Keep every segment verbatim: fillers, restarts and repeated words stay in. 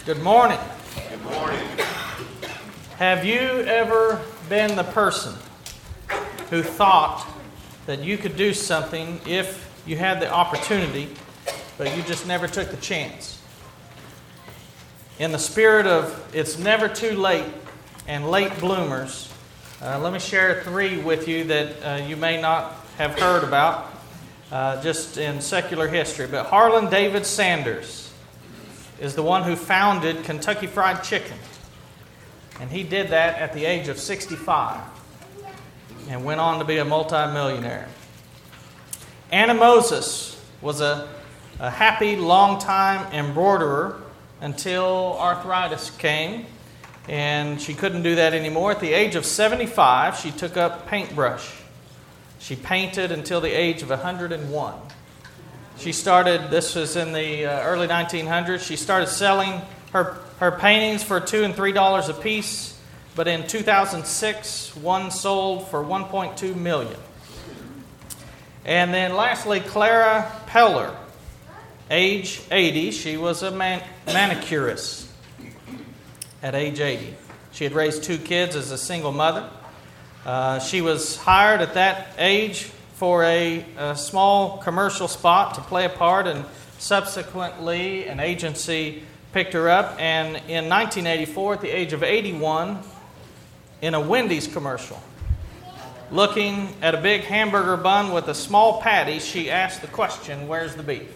Good morning. Good morning. Have you ever been the person who thought that you could do something if you had the opportunity, but you just never took the chance? In the spirit of it's never too late and late bloomers, uh, let me share three with you that uh, you may not have heard about uh, just in secular history. But Harlan David Sanders is the one who founded Kentucky Fried Chicken. And he did that at the age of sixty-five and went on to be a multimillionaire. Anna Moses was a, a happy, long-time embroiderer until arthritis came, and she couldn't do that anymore. At the age of seventy-five, she took up paintbrush. She painted until the age of one hundred one. She started, this was in the uh, early nineteen hundreds, she started selling her, her paintings for two and three dollars a piece, but in two thousand six, one sold for one point two million dollars. And then lastly, Clara Peller, age eighty, she was a man, manicurist at age eighty. She had raised two kids as a single mother. Uh, she was hired at that age for a, a small commercial spot to play a part, and subsequently an agency picked her up, and in nineteen eighty-four, at the age of eighty-one, in a Wendy's commercial, looking at a big hamburger bun with a small patty, she asked the question, "Where's the beef?"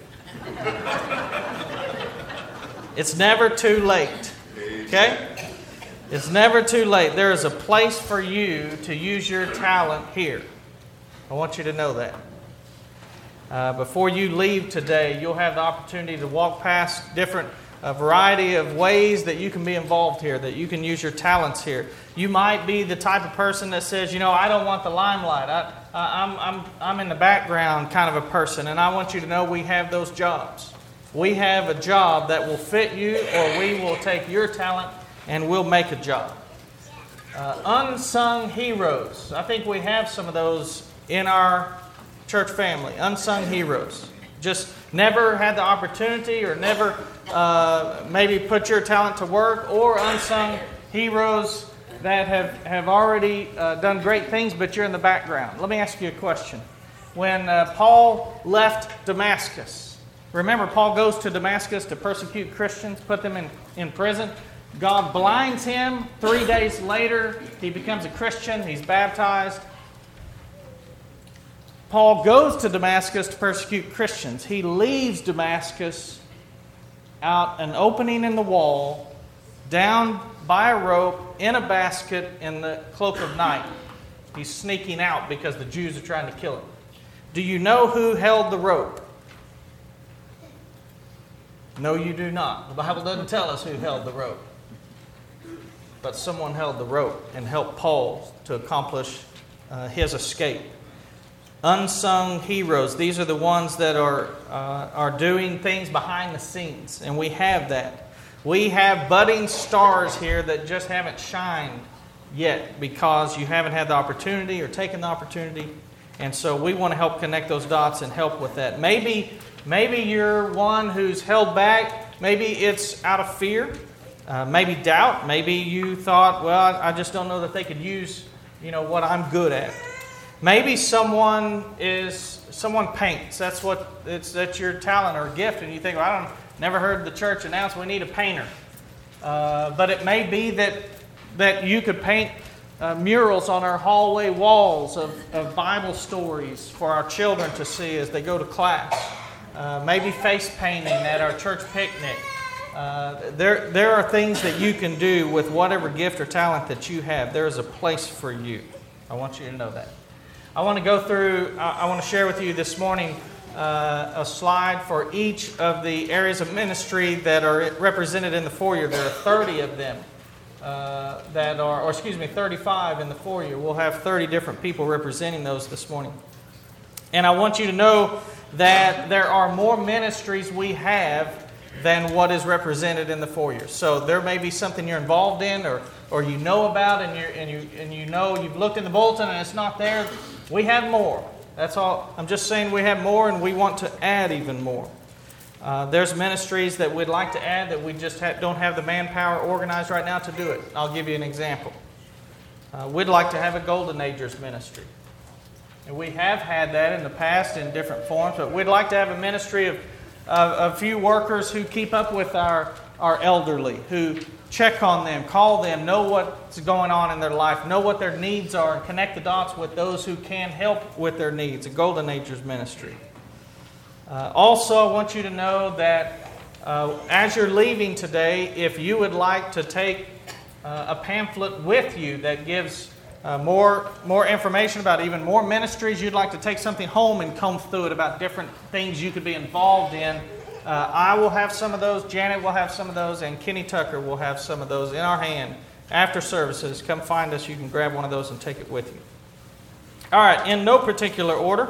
It's never too late. Okay? It's never too late. There is a place for you to use your talent here. I want you to know that. Uh, before you leave today, you'll have the opportunity to walk past different a variety of ways that you can be involved here, that you can use your talents here. You might be the type of person that says, you know, I don't want the limelight. I, I, I'm, I'm, I'm in the background kind of a person, and I want you to know we have those jobs. We have a job that will fit you, or we will take your talent and we'll make a job. Uh, unsung heroes. I think we have some of those in our church family. Unsung heroes. Just never had the opportunity, or never uh, maybe put your talent to work, or unsung heroes that have, have already uh, done great things, but you're in the background. Let me ask you a question. When uh, Paul left Damascus, remember Paul goes to Damascus to persecute Christians, put them in, in prison. God blinds him. Three days later, he becomes a Christian. He's baptized. Paul goes to Damascus to persecute Christians. He leaves Damascus out an opening in the wall, down by a rope, in a basket, in the cloak of night. He's sneaking out because the Jews are trying to kill him. Do you know who held the rope? No, you do not. The Bible doesn't tell us who held the rope. But someone held the rope and helped Paul to accomplish uh, his escape. Unsung heroes. These are the ones that are uh, are doing things behind the scenes. And we have that. We have budding stars here that just haven't shined yet because you haven't had the opportunity or taken the opportunity. And so we want to help connect those dots and help with that. Maybe, maybe you're one who's held back. Maybe it's out of fear. Uh, maybe doubt. Maybe you thought, well, I just don't know that they could use, you know, what I'm good at. Maybe someone is someone paints. That's what it's that's your talent or gift, and you think, well, I don't never heard the church announce we need a painter. Uh, but it may be that that you could paint uh, murals on our hallway walls of, of Bible stories for our children to see as they go to class. Uh, maybe face painting at our church picnic. Uh, there there are things that you can do with whatever gift or talent that you have. There is a place for you. I want you to know that. I want to go through, I want to share with you this morning uh, a slide for each of the areas of ministry that are represented in the foyer. There are thirty of them uh, that are, or excuse me, thirty-five in the foyer. We'll have thirty different people representing those this morning. And I want you to know that there are more ministries we have than what is represented in the foyer. So there may be something you're involved in, or or you know about, and you and you and you know you've looked in the bulletin and it's not there. We have more. That's all. I'm just saying we have more, and we want to add even more. Uh, Uh, there's ministries that we'd like to add that we just ha- don't have the manpower organized right now to do it. I'll give you an example. Uh, we'd like to have a Golden Agers ministry. And we have had that in the past in different forms, but we'd like to have a ministry of, of a few workers who keep up with our, our elderly, who check on them, call them, know what's going on in their life, know what their needs are, and connect the dots with those who can help with their needs, a Golden Agers ministry. Uh, also, I want you to know that uh, as you're leaving today, if you would like to take uh, a pamphlet with you that gives uh, more, more information about even more ministries, you'd like to take something home and comb through it about different things you could be involved in, Uh, I will have some of those, Janet will have some of those, and Kenny Tucker will have some of those in our hand after services. Come find us. You can grab one of those and take it with you. All right, in no particular order,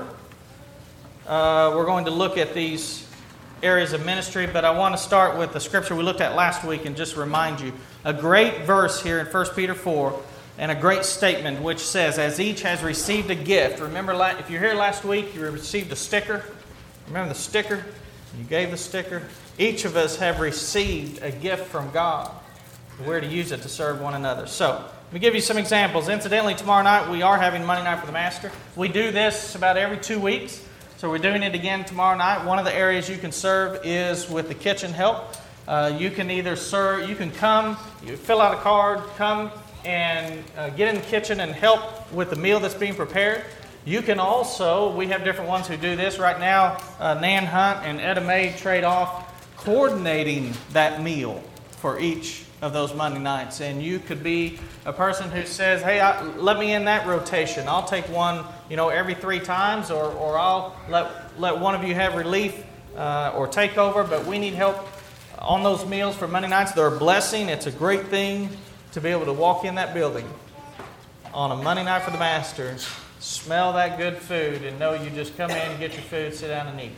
uh, we're going to look at these areas of ministry, but I want to start with the scripture we looked at last week and just remind you. A great verse here in First Peter four, and a great statement which says, as each has received a gift. Remember, if you're here last week, you received a sticker. Remember the sticker? You gave the sticker. Each of us have received a gift from God. We're to use it to serve one another. So, let me give you some examples. Incidentally, tomorrow night we are having Monday Night for the Master. We do this about every two weeks. So we're doing it again tomorrow night. One of the areas you can serve is with the kitchen help. Uh, you can either serve, you can come, you fill out a card, come and uh, get in the kitchen and help with the meal that's being prepared. You can also, we have different ones who do this. Right now, uh, Nan Hunt and Etta May trade off coordinating that meal for each of those Monday nights. And you could be a person who says, hey, I, let me in that rotation. I'll take one, you know, every three times, or, or I'll let, let one of you have relief uh, or take over. But we need help on those meals for Monday nights. They're a blessing. It's a great thing to be able to walk in that building on a Monday Night for the Master, smell that good food, and know you just come in and get your food, sit down and eat.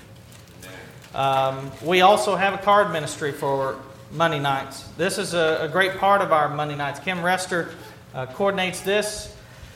Um, we also have a card ministry for Monday nights. This is a, a great part of our Monday nights. Kim Rester uh, coordinates this.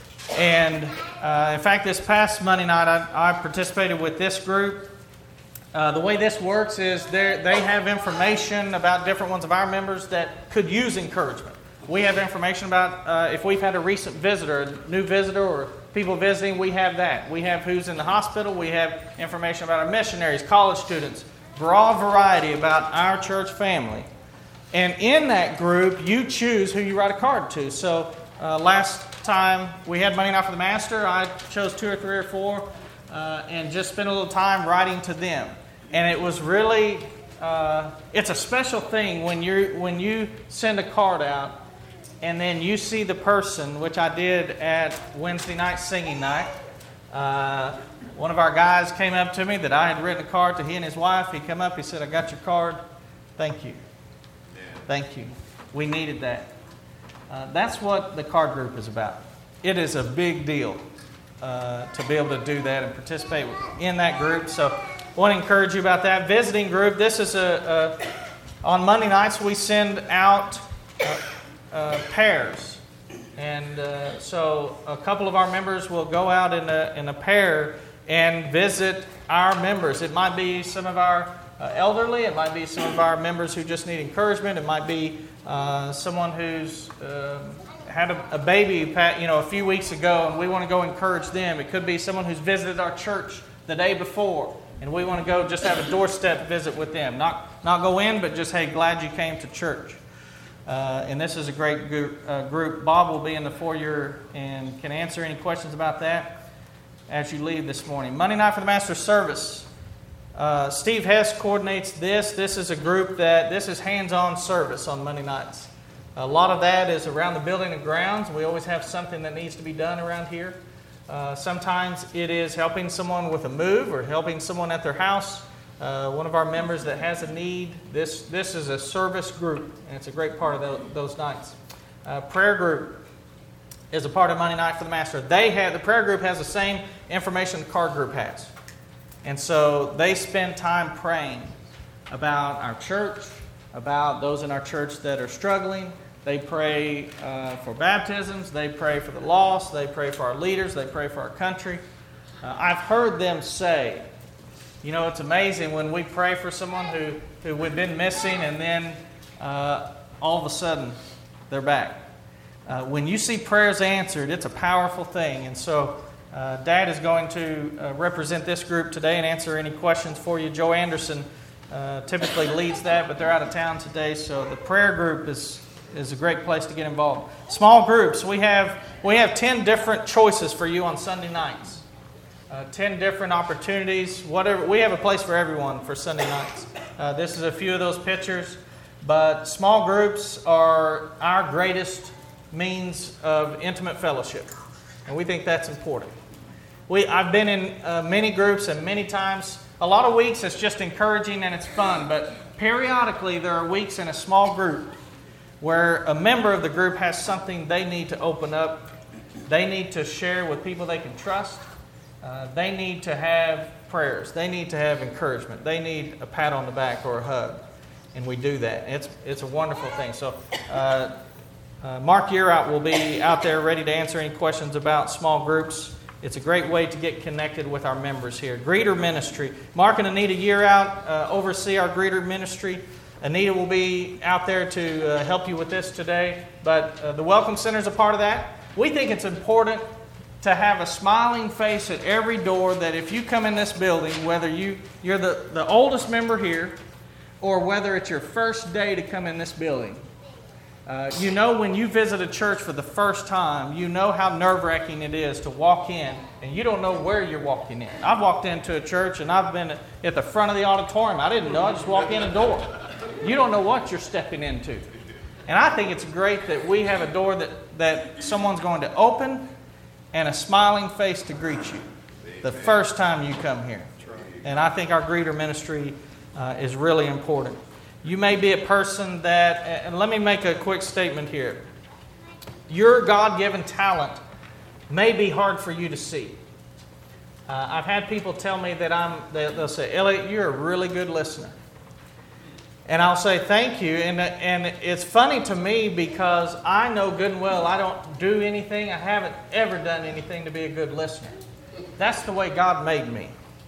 And uh, in fact, this past Monday night, I, I participated with this group. Uh, the way this works is they have information about different ones of our members that could use encouragement. We have information about uh, if we've had a recent visitor, a new visitor, or people visiting, we have that. We have who's in the hospital. We have information about our missionaries, college students, broad variety about our church family. And in that group, you choose who you write a card to. So uh, last time we had Monday Night for the Master, I chose two or three or four uh, and just spent a little time writing to them. And it was really, uh, it's a special thing when you when you send a card out and then you see the person, which I did at Wednesday night singing night. Uh, one of our guys came up to me that I had written a card to he and his wife. He came up, he said, I got your card. Thank you. Thank you. We needed that. Uh, that's what the card group is about. It is a big deal uh, to be able to do that and participate in that group. So I want to encourage you about that. Visiting group, this is a, a on Monday nights we send out uh, uh, pairs. And uh, so a couple of our members will go out in a, in a pair and visit our members. It might be some of our uh, elderly. It might be some of our members who just need encouragement. It might be uh, someone who's uh, had a, a baby, you know, a few weeks ago, and we want to go encourage them. It could be someone who's visited our church the day before, and we want to go just have a doorstep visit with them. Not not go in, but just, hey, glad you came to church. Uh, and this is a great group, uh, group. Bob will be in the foyer and can answer any questions about that as you leave this morning. Monday Night for the Master service. Uh, Steve Hess coordinates this. This is a group that, this is hands-on service on Monday nights. A lot of that is around the building and grounds. We always have something that needs to be done around here. Uh, sometimes it is helping someone with a move or helping someone at their house. Uh, one of our members that has a need. This this is a service group, and it's a great part of those, those nights. Uh, prayer group is a part of Monday Night for the Master. They have the prayer group has the same information the card group has, and so they spend time praying about our church, about those in our church that are struggling. They pray uh, for baptisms. They pray for the lost. They pray for our leaders. They pray for our country. Uh, I've heard them say You know, it's amazing when we pray for someone who, who we've been missing and then uh, all of a sudden they're back. Uh, when you see prayers answered, it's a powerful thing. And so uh, Dad is going to uh, represent this group today and answer any questions for you. Joe Anderson uh, typically leads that, but they're out of town today. So the prayer group is is a great place to get involved. Small groups. We have we have ten different choices for you on Sunday nights. Uh, ten different opportunities. Whatever, we have a place for everyone for Sunday nights. Uh, this is a few of those pictures. But small groups are our greatest means of intimate fellowship, and we think that's important. We I've been in uh, many groups, and many times, a lot of weeks it's just encouraging and it's fun. But periodically, there are weeks in a small group where a member of the group has something they need to open up. They need to share with people they can trust. Uh, they need to have prayers. They need to have encouragement. They need a pat on the back or a hug. And we do that. It's it's a wonderful thing. So uh, uh, Mark Yearout will be out there ready to answer any questions about small groups. It's a great way to get connected with our members here. Greeter Ministry. Mark and Anita Yearout uh, oversee our Greeter Ministry. Anita will be out there to uh, help you with this today. But uh, the Welcome Center is a part of that. We think it's important to have a smiling face at every door, that if you come in this building, whether you, you're the, the oldest member here or whether it's your first day to come in this building, uh, you know when you visit a church for the first time, you know how nerve-wracking it is to walk in and you don't know where you're walking in. I've walked into a church and I've been at the front of the auditorium. I didn't know. I just walked in a door. You don't know what you're stepping into. And I think it's great that we have a door that, that someone's going to open and a smiling face to greet you the first time you come here. And I think our greeter ministry uh, is really important. You may be a person that, and let me make a quick statement here. Your God-given talent may be hard for you to see. Uh, I've had people tell me that I'm, they'll say, Elliot, you're a really good listener. And I'll say thank you. And, and it's funny to me because I know good and well I don't do anything. I haven't ever done anything to be a good listener. That's the way God made me.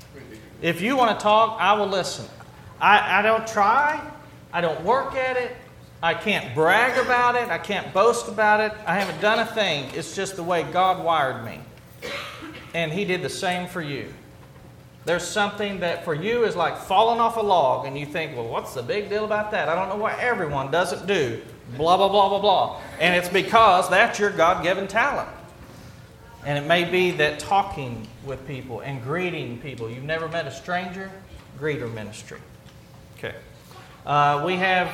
If you want to talk, I will listen. I, I don't try. I don't work at it. I can't brag about it. I can't boast about it. I haven't done a thing. It's just the way God wired me. And He did the same for you. There's something that for you is like falling off a log, and you think, well, what's the big deal about that? I don't know why everyone doesn't do blah, blah, blah, blah, blah. And it's because that's your God-given talent. And it may be that talking with people and greeting people. You've never met a stranger? Greeter ministry. Okay. Uh, we have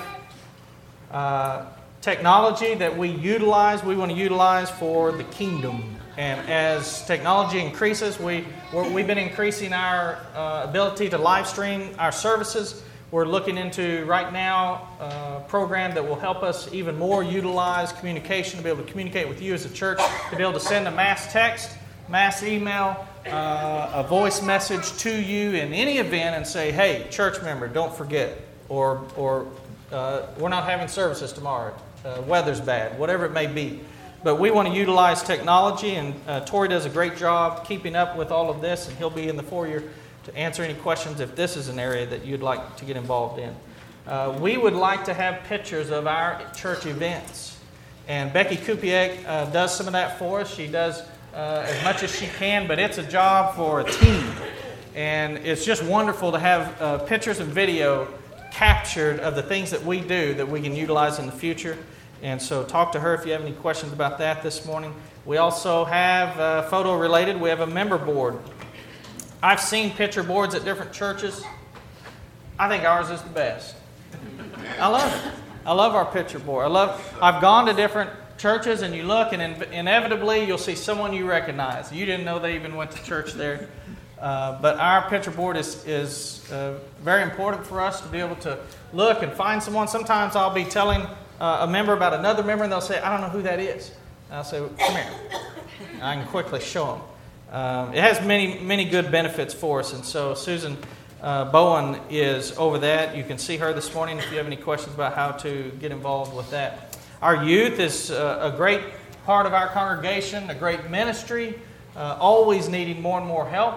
uh, technology that we utilize, we want to utilize for the kingdom. And as technology increases, we, we're, we've been increasing our uh, ability to live stream our services. We're looking into, right now, a program that will help us even more utilize communication, to be able to communicate with you as a church, to be able to send a mass text, mass email, uh, a voice message to you in any event and say, hey, church member, don't forget, or, or uh, we're not having services tomorrow, uh, weather's bad, whatever it may be. But we want to utilize technology, and uh, Tori does a great job keeping up with all of this, and he'll be in the foyer to answer any questions if this is an area that you'd like to get involved in. Uh, we would like to have pictures of our church events, and Becky Kupiec uh, does some of that for us. She does uh, as much as she can, but it's a job for a team, and it's just wonderful to have uh, pictures and video captured of the things that we do that we can utilize in the future. And so talk to her if you have any questions about that this morning. We also have, uh, photo related, we have a member board. I've seen picture boards at different churches. I think ours is the best. I love it. I love our picture board. I love. I've gone to different churches and you look and in, inevitably you'll see someone you recognize. You didn't know they even went to church there. Uh, but our picture board is, is uh, very important for us to be able to look and find someone. Sometimes I'll be telling Uh, a member about another member, and they'll say, I don't know who that is. And I'll say, well, come here. And I can quickly show them. Um, it has many, many good benefits for us. And so Susan uh, Bowen is over that. You can see her this morning if you have any questions about how to get involved with that. Our youth is uh, a great part of our congregation, a great ministry, uh, always needing more and more help.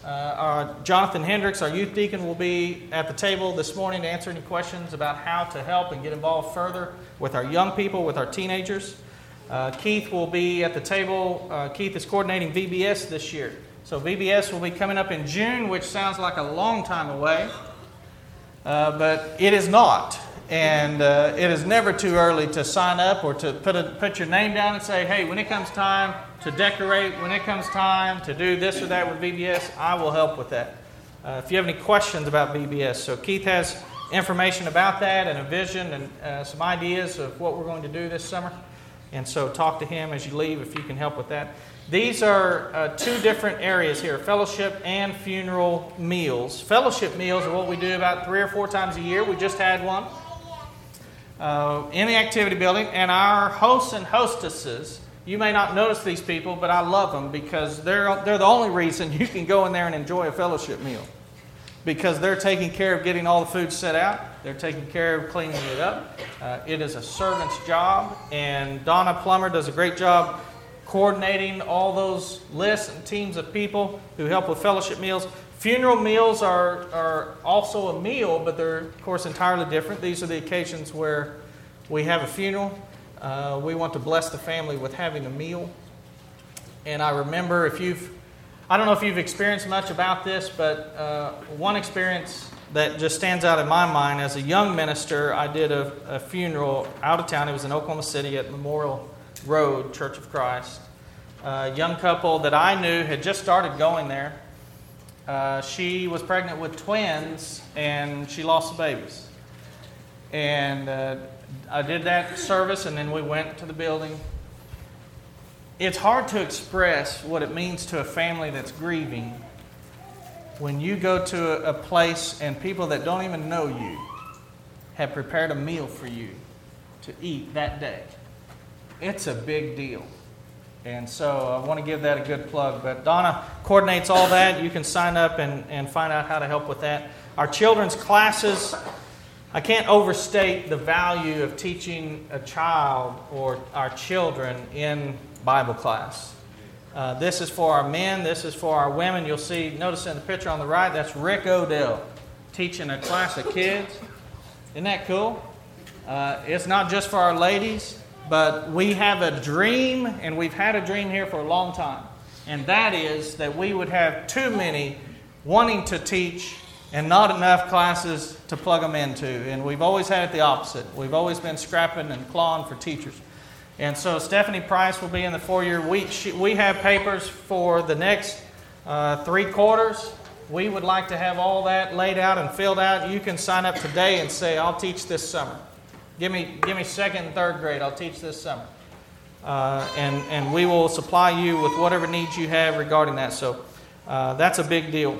Uh, our Jonathan Hendricks, our youth deacon, will be at the table this morning to answer any questions about how to help and get involved further with our young people, with our teenagers. Uh, Keith will be at the table. Uh, Keith is coordinating V B S this year. So V B S will be coming up in June, which sounds like a long time away, uh, but it is not. And uh, it is never too early to sign up or to put a, put your name down and say, hey, when it comes time to decorate, when it comes time to do this or that with V B S, I will help with that. Uh, if you have any questions about V B S. So Keith has information about that and a vision and uh, some ideas of what we're going to do this summer. And so talk to him as you leave if you can help with that. These are uh, two different areas here, fellowship and funeral meals. Fellowship meals are what we do about three or four times a year. We just had one uh, in the activity building. And our hosts and hostesses, you may not notice these people, but I love them because they're, they're the only reason you can go in there and enjoy a fellowship meal. Because they're taking care of getting all the food set out. They're taking care of cleaning it up. Uh, it is a servant's job. And Donna Plummer does a great job coordinating all those lists and teams of people who help with fellowship meals. Funeral meals are, are also a meal, but they're, of course, entirely different. These are the occasions where we have a funeral. Uh, we want to bless the family with having a meal. And I remember if you've, I don't know if you've experienced much about this, but uh, one experience that just stands out in my mind, as a young minister, I did a, a funeral out of town. It was in Oklahoma City at Memorial Road, Church of Christ. A young couple that I knew had just started going there. Uh, she was pregnant with twins, and she lost the babies. And uh, I did that service, and then we went to the building. It's hard to express what it means to a family that's grieving when you go to a, a place and people that don't even know you have prepared a meal for you to eat that day. It's a big deal. And so I want to give that a good plug. But Donna coordinates all that. You can sign up and, and find out how to help with that. Our children's classes, I can't overstate the value of teaching a child or our children in Bible class. Uh, this is for our men. This is for our women. You'll see, notice in the picture on the right, that's Rick Odell teaching a class of kids. Isn't that cool? Uh, it's not just for our ladies, but we have a dream, and we've had a dream here for a long time. And that is that we would have too many wanting to teach and not enough classes to plug them into. And we've always had it the opposite. We've always been scrapping and clawing for teachers. And so Stephanie Price will be in the four-year week. She, we have papers for the next uh, three quarters. We would like to have all that laid out and filled out. You can sign up today and say, I'll teach this summer. Give me give me second and third grade. I'll teach this summer. Uh, and, and we will supply you with whatever needs you have regarding that. So uh, that's a big deal.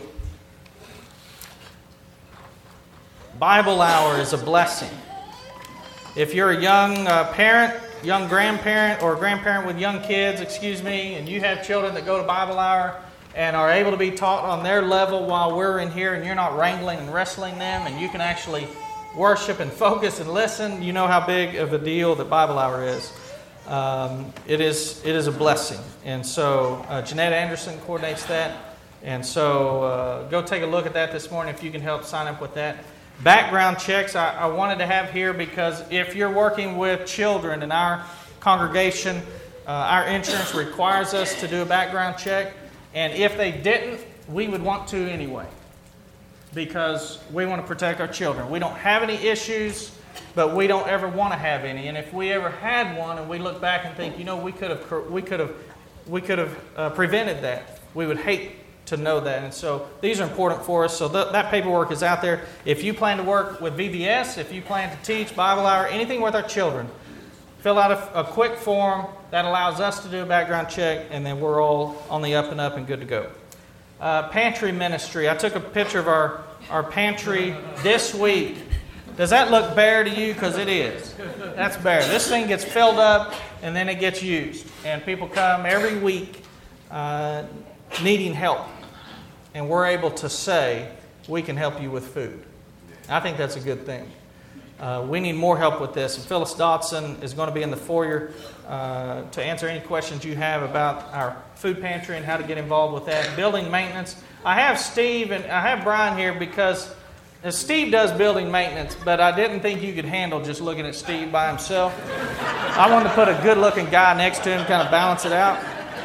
Bible hour is a blessing. If you're a young uh, parent, young grandparent, or a grandparent with young kids, excuse me, and you have children that go to Bible hour and are able to be taught on their level while we're in here and you're not wrangling and wrestling them, and you can actually worship and focus and listen, you know how big of a deal that Bible hour is. Um, it is it is a blessing. And so uh, Jeanette Anderson coordinates that. And so uh, go take a look at that this morning if you can help sign up with that. Background checks I, I wanted to have here because if you're working with children in our congregation, uh, our insurance requires us to do a background check. And if they didn't, we would want to anyway, because we want to protect our children. We don't have any issues, but we don't ever want to have any. And if we ever had one, and we look back and think, you know, we could have, we could have, we could have uh, prevented that, we would hate to know that. And so these are important for us. So th- that paperwork is out there. If you plan to work with V B S, if you plan to teach Bible hour, anything with our children, fill out a, a quick form that allows us to do a background check, and then we're all on the up and up and good to go. Uh, pantry ministry. I took a picture of our, our pantry this week. Does that look bare to you? Because it is. That's bare. This thing gets filled up and then it gets used. And people come every week uh, needing help. And we're able to say, we can help you with food. I think that's a good thing. Uh, we need more help with this. And Phyllis Dodson is going to be in the foyer uh, to answer any questions you have about our food pantry and how to get involved with that. Building maintenance. I have Steve and I have Brian here because Steve does building maintenance, but I didn't think you could handle just looking at Steve by himself. I wanted to put a good-looking guy next to him, kind of balance it out.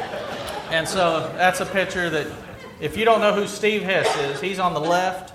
And so that's a picture that, if you don't know who Steve Hess is, he's on the left.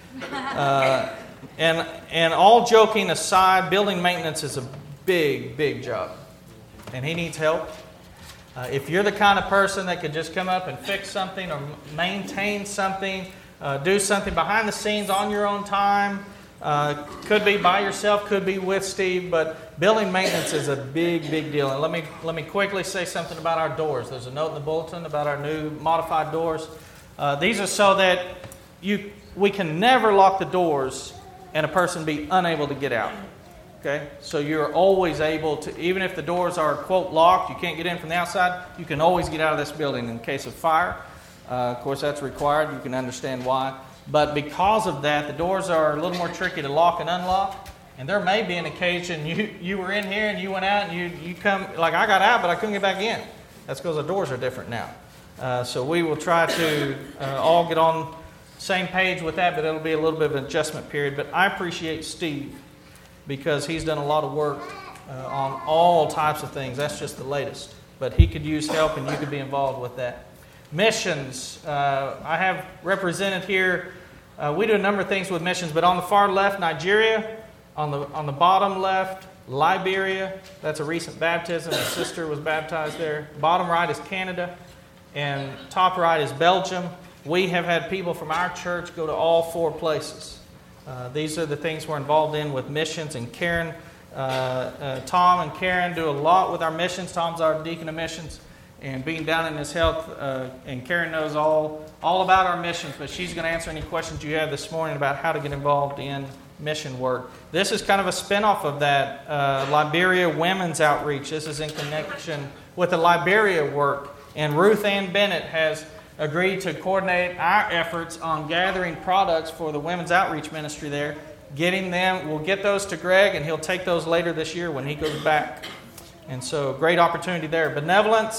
Uh, and and all joking aside, building maintenance is a big, big job. And he needs help. Uh, if you're the kind of person that could just come up and fix something or maintain something, uh, do something behind the scenes on your own time, uh, could be by yourself, could be with Steve, but building maintenance is a big, big deal. And let me let me quickly say something about our doors. There's a note in the bulletin about our new modified doors. Uh, these are so that you we can never lock the doors and a person be unable to get out. Okay, so you're always able to, even if the doors are, quote, locked, you can't get in from the outside, you can always get out of this building in case of fire. Uh, of course, that's required. You can understand why. But because of that, the doors are a little more tricky to lock and unlock. And there may be an occasion you, you were in here and you went out and you, you come, like I got out, but I couldn't get back in. That's because the doors are different now. Uh, so we will try to uh, all get on the same page with that, but it'll be a little bit of an adjustment period. But I appreciate Steve, because he's done a lot of work uh, on all types of things. That's just the latest. But he could use help, and you could be involved with that. Missions. Uh, I have represented here. Uh, we do a number of things with missions, but on the far left, Nigeria. On the on the bottom left, Liberia. That's a recent baptism. A sister was baptized there. Bottom right is Canada, and top right is Belgium. We have had people from our church go to all four places. Uh, these are the things we're involved in with missions. And Karen, uh, uh, Tom and Karen do a lot with our missions. Tom's our deacon of missions. And being down in his health, uh, and Karen knows all, all about our missions, but she's going to answer any questions you have this morning about how to get involved in mission work. This is kind of a spinoff of that uh, Liberia Women's Outreach. This is in connection with the Liberia work. And Ruth Ann Bennett has agreed to coordinate our efforts on gathering products for the Women's Outreach Ministry there. Getting them, we'll get those to Greg, and he'll take those later this year when he goes back. And so, great opportunity there. Benevolence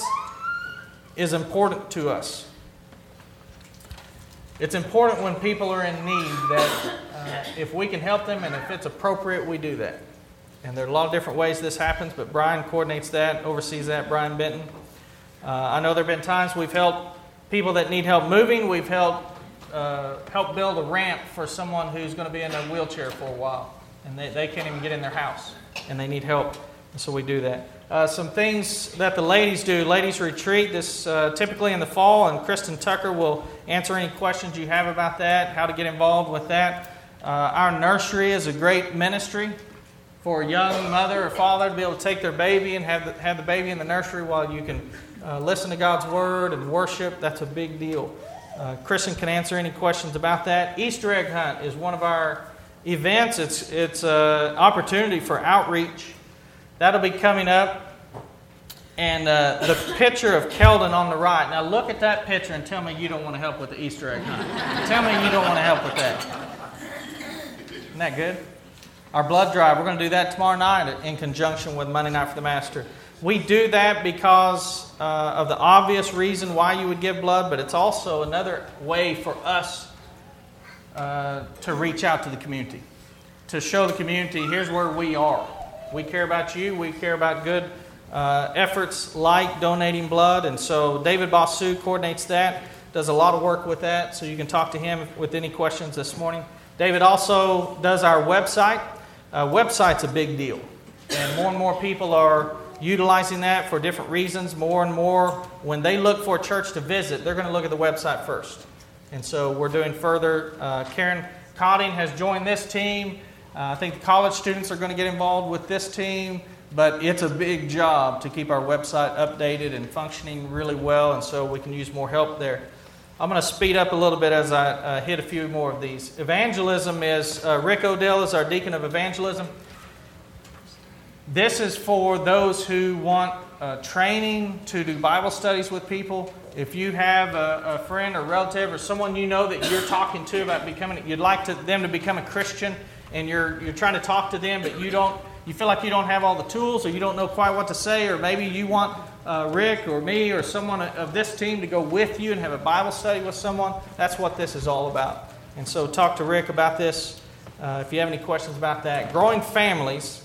is important to us. It's important when people are in need that uh, if we can help them and if it's appropriate, we do that. And there are a lot of different ways this happens, but Brian coordinates that, oversees that, Brian Benton. Uh, I know there have been times we've helped people that need help moving. We've helped uh, help build a ramp for someone who's going to be in a wheelchair for a while, and they, they can't even get in their house, and they need help, and so we do that. Uh, some things that the ladies do. Ladies Retreat, this uh, typically in the fall, and Kristen Tucker will answer any questions you have about that, how to get involved with that. Uh, our nursery is a great ministry for a young mother or father to be able to take their baby and have the, have the baby in the nursery while you can uh, listen to God's Word and worship. That's a big deal. Uh, Kristen can answer any questions about that. Easter egg hunt is one of our events. It's it's an opportunity for outreach. That'll be coming up. And uh, the picture of Keldon on the right. Now look at that picture and tell me you don't want to help with the Easter egg hunt. Tell me you don't want to help with that. Isn't that good? Our blood drive, we're going to do that tomorrow night in conjunction with Monday Night for the Master. We do that because uh, of the obvious reason why you would give blood, but it's also another way for us uh, to reach out to the community, to show the community, here's where we are. We care about you. We care about good uh, efforts like donating blood. And so David Bossou coordinates that, does a lot of work with that, so you can talk to him with any questions this morning. David also does our website. Uh, website's a big deal. And more and more people are utilizing that for different reasons. More and more, when they look for a church to visit, they're going to look at the website first. And so we're doing further. Uh, Karen Cotting has joined this team. Uh, I think the college students are going to get involved with this team, but it's a big job to keep our website updated and functioning really well, and so we can use more help there. I'm going to speed up a little bit as I uh, hit a few more of these. Evangelism is, uh, Rick Odell is our deacon of evangelism. This is for those who want uh, training to do Bible studies with people. If you have a, a friend or relative or someone you know that you're talking to about becoming, you'd like to, them to become a Christian, and you're you're trying to talk to them, but you don't you feel like you don't have all the tools, or you don't know quite what to say, or maybe you want uh, Rick or me or someone of this team to go with you and have a Bible study with someone, that's what this is all about. And so talk to Rick about this uh, if you have any questions about that. Growing Families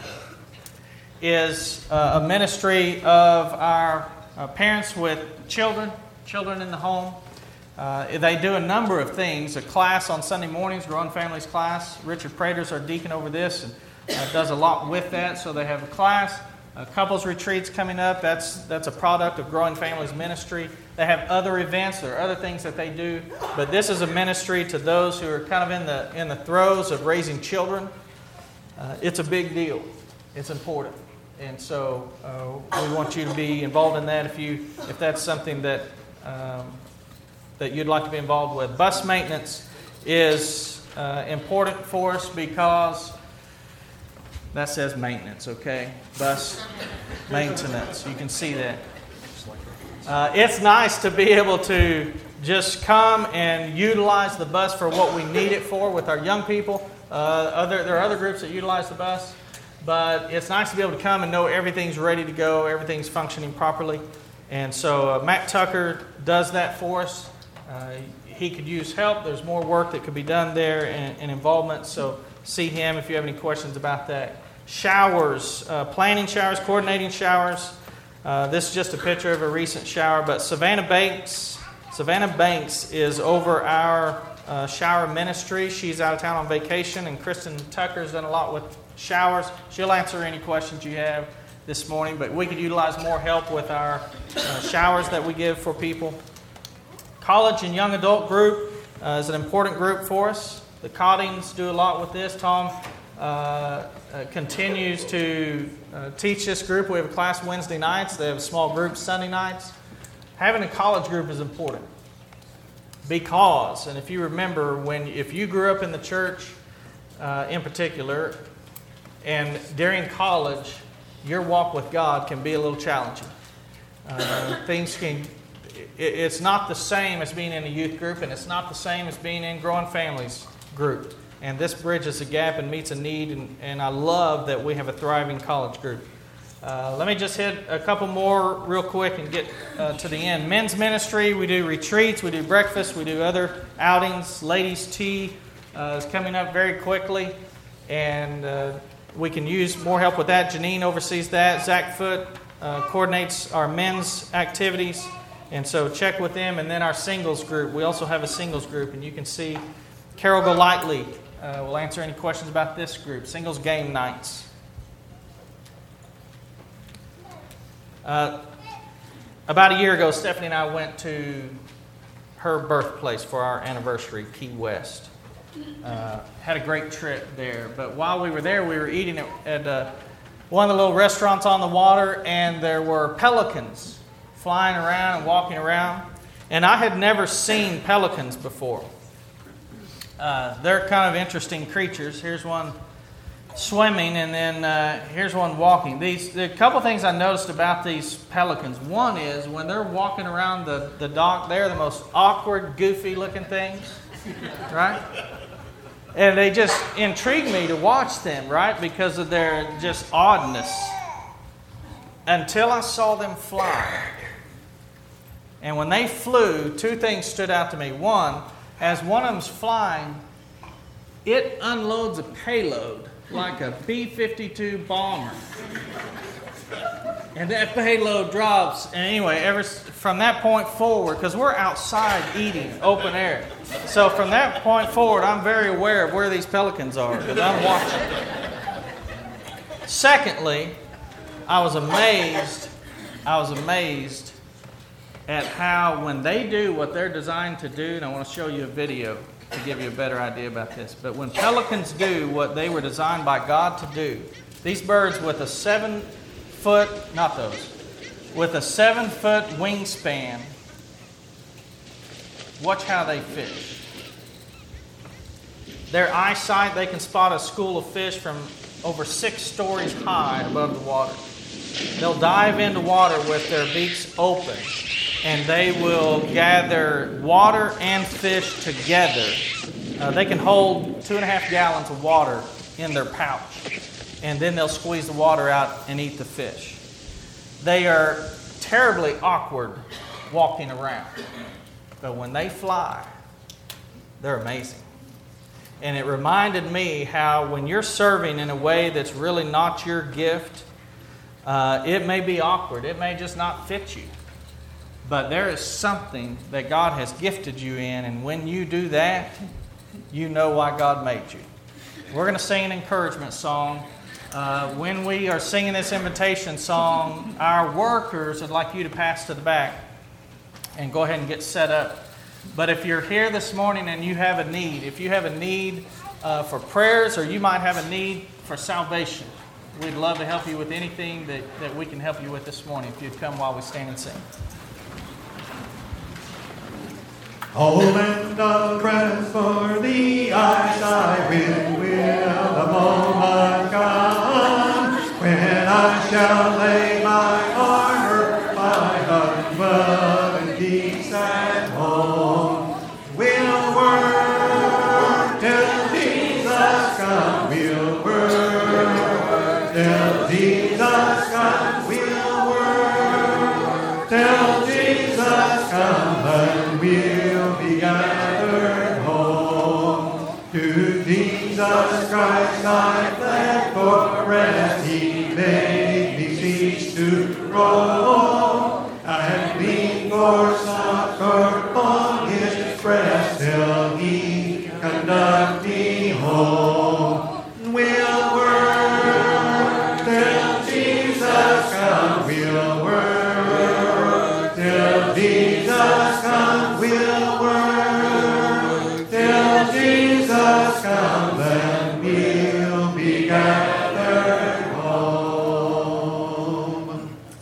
is uh, a ministry of our uh, parents with children, children in the home. Uh, they do a number of things. A class on Sunday mornings, Growing Families class. Richard Prater's our deacon over this and uh, does a lot with that. So they have a class. Uh, couples retreats coming up. That's that's a product of Growing Families ministry. They have other events. There are other things that they do. But this is a ministry to those who are kind of in the in the throes of raising children. Uh, it's a big deal. It's important. And so uh, we want you to be involved in that if you if that's something that um, that you'd like to be involved with. Bus maintenance is uh, important for us because that says maintenance, okay? Bus maintenance. You can see that. Uh, it's nice to be able to just come and utilize the bus for what we need it for with our young people. Uh, other there are other groups that utilize the bus. But it's nice to be able to come and know everything's ready to go, everything's functioning properly. And so uh, Matt Tucker does that for us. Uh, he could use help. There's more work that could be done there and, and involvement. So see him if you have any questions about that. Showers, uh, planning showers, coordinating showers. Uh, this is just a picture of a recent shower. But Savannah Banks, Savannah Banks is over our uh, shower ministry. She's out of town on vacation, and Kristen Tucker's done a lot with showers. She'll answer any questions you have this morning, but we could utilize more help with our uh, showers that we give for people. College and young adult group uh, is an important group for us. The Cottings do a lot with this. Tom uh, uh, continues to uh, teach this group. We have a class Wednesday nights. They have a small group Sunday nights. Having a college group is important because, and if you remember, when if you grew up in the church uh, in particular, and during college, your walk with God can be a little challenging. Uh, things can, it, it's not the same as being in a youth group, and it's not the same as being in Growing Families group. And this bridges a gap and meets a need, and, and I love that we have a thriving college group. Uh, let me just hit a couple more real quick and get uh, to the end. Men's ministry, we do retreats, we do breakfast, we do other outings. Ladies' tea uh, is coming up very quickly, and uh, we can use more help with that. Janine oversees that. Zach Foote uh, coordinates our men's activities. And so check with them. And then our singles group. We also have a singles group. And you can see Carol Golightly uh, will answer any questions about this group. Singles game nights. Uh, about a year ago, Stephanie and I went to her birthplace for our anniversary, Key West. Uh, had a great trip there. But while we were there, we were eating at, at uh, one of the little restaurants on the water, and there were pelicans flying around and walking around. And I had never seen pelicans before. Uh, they're kind of interesting creatures. Here's one swimming, and then uh, here's one walking. These there are a couple things I noticed about these pelicans. One is when they're walking around the, the dock, they're the most awkward, goofy-looking things, right? And they just intrigue me to watch them, right? Because of their just oddness. Until I saw them fly. And when they flew, two things stood out to me. One, as one of them's flying, it unloads a payload like a B fifty-two bomber. And that payload drops. And anyway, ever from that point forward, because we're outside eating, open air. So from that point forward, I'm very aware of where these pelicans are, because I'm watching. Secondly, I was amazed, I was amazed at how when they do what they're designed to do, and I want to show you a video to give you a better idea about this. But when pelicans do what they were designed by God to do, these birds with a seven foot, not those, with a seven foot wingspan, watch how they fish. Their eyesight, they can spot a school of fish from over six stories high above the water. They'll dive into water with their beaks open, and they will gather water and fish together Uh, they can hold two and a half gallons of water in their pouch, and then they'll squeeze the water out and eat the fish. They are terribly awkward walking around, but when they fly, they're amazing. And it reminded me how when you're serving in a way that's really not your gift, uh, it may be awkward. It may just not fit you. But there is something that God has gifted you in, and when you do that, you know why God made you. We're going to sing an encouragement song. Uh, when we are singing this invitation song, our workers would like you to pass to the back and go ahead and get set up. But if you're here this morning and you have a need, if you have a need uh, for prayers, or you might have a need for salvation, we'd love to help you with anything that, that we can help you with this morning if you'd come while we stand and sing. Oh, lend a breath for the eyes I will, will the moment come, when I shall lay my armor, my husband and peace at home. We'll work till Jesus comes, we'll work till Jesus comes, we'll work till Jesus comes, and we'll be gathered home. To Jesus Christ I fled for rest, He made me cease to roam. I have leaned for succor on His breast till He conduct me home. We'll work till Jesus comes, we'll work till Jesus comes, we'll work till Jesus comes.